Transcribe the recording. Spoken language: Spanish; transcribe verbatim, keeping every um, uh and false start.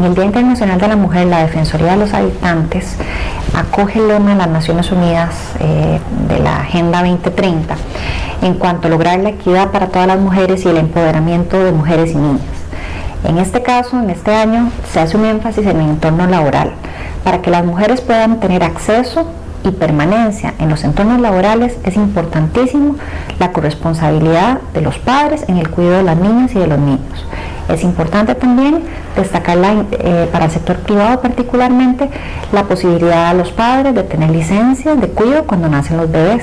En el Día Internacional de la Mujer, la Defensoría de los Habitantes acoge el lema de las Naciones Unidas eh, de la Agenda veinte treinta en cuanto a lograr la equidad para todas las mujeres y el empoderamiento de mujeres y niñas. En este caso, en este año, se hace un énfasis en el entorno laboral, para que las mujeres puedan tener acceso y permanencia en los entornos laborales. Es importantísimo la corresponsabilidad de los padres en el cuidado de las niñas y de los niños. Es importante también destacar la, eh, para el sector privado particularmente la posibilidad de los padres de tener licencias de cuidado cuando nacen los bebés.